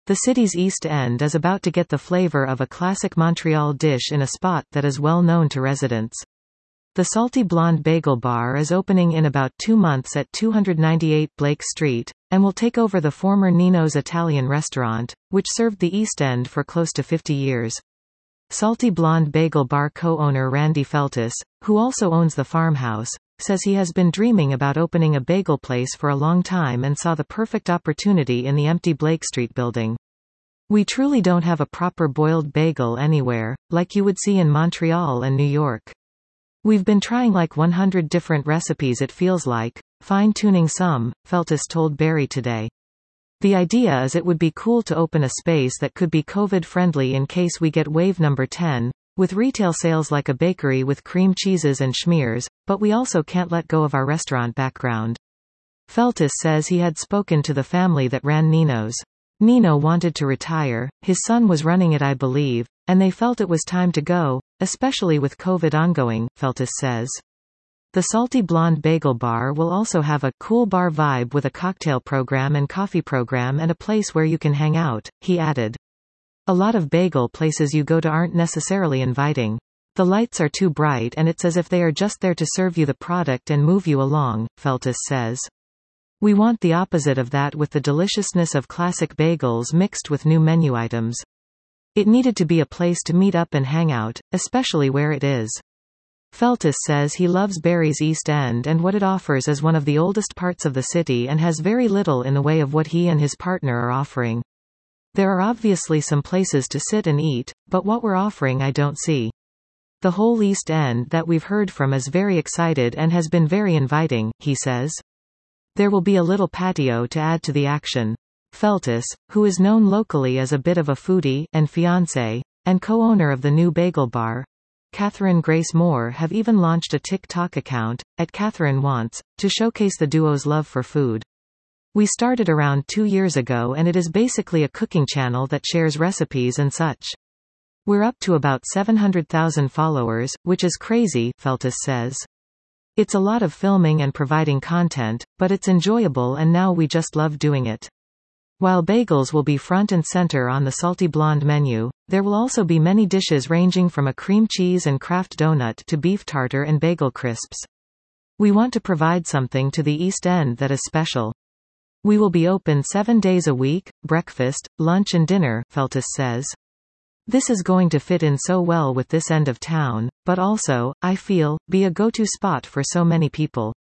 The city's East End is about to get the flavor of a classic Montreal dish in a spot that is well known to residents. The Salty Blonde Bagel Bar is opening in about 2 months at 298 Blake Street, and will take over the former Nino's Italian restaurant, which served the East End for close to 50 years. Salty Blonde Bagel Bar co-owner Randy Feltus, who also owns the farmhouse, says he has been dreaming about opening a bagel place for a long time and saw the perfect opportunity in the empty Blake Street building. "We truly don't have a proper boiled bagel anywhere, like you would see in Montreal and New York. We've been trying like 100 different recipes it feels like, fine-tuning some," Feltus told Barry Today. "The idea is it would be cool to open a space that could be COVID-friendly in case we get wave number 10, with retail sales like a bakery with cream cheeses and schmears, but we also can't let go of our restaurant background." Feltus says he had spoken to the family that ran Nino's. Nino wanted to retire, his son was running it I believe, and they felt it was time to go, especially with COVID ongoing, Feltus says. The Salty Blonde Bagel Bar will also have a cool bar vibe with a cocktail program and coffee program and a place where you can hang out, he added. "A lot of bagel places you go to aren't necessarily inviting. The lights are too bright and it's as if they are just there to serve you the product and move you along," Feltus says. "We want the opposite of that with the deliciousness of classic bagels mixed with new menu items. It needed to be a place to meet up and hang out, especially where it is." Feltus says he loves Barry's East End and what it offers is one of the oldest parts of the city and has very little in the way of what he and his partner are offering. "There are obviously some places to sit and eat, but what we're offering I don't see. The whole East End that we've heard from is very excited and has been very inviting," he says. "There will be a little patio to add to the action." Feltus, who is known locally as a bit of a foodie, and fiancé, and co-owner of the new bagel bar, Catherine Grace Moore, have even launched a TikTok account, @CatherineWants, to showcase the duo's love for food. "We started around 2 years ago and it is basically a cooking channel that shares recipes and such. We're up to about 700,000 followers, which is crazy," Feltus says. "It's a lot of filming and providing content, but it's enjoyable and now we just love doing it." While bagels will be front and center on the Salty Blonde menu, there will also be many dishes ranging from a cream cheese and Kraft donut to beef tartare and bagel crisps. "We want to provide something to the East End that is special. We will be open 7 days a week, breakfast, lunch and dinner," Feltus says. "This is going to fit in so well with this end of town, but also, I feel, be a go-to spot for so many people."